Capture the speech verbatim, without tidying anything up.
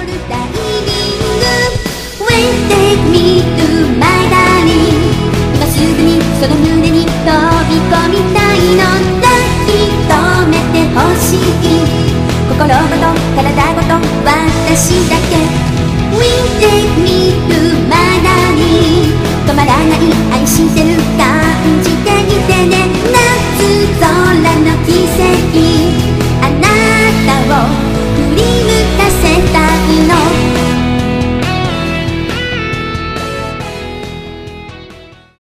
るタイミング When take me to my darling 今すぐにその胸に飛び込みたいの抱き留めてほしい心ごと体ごと私だけ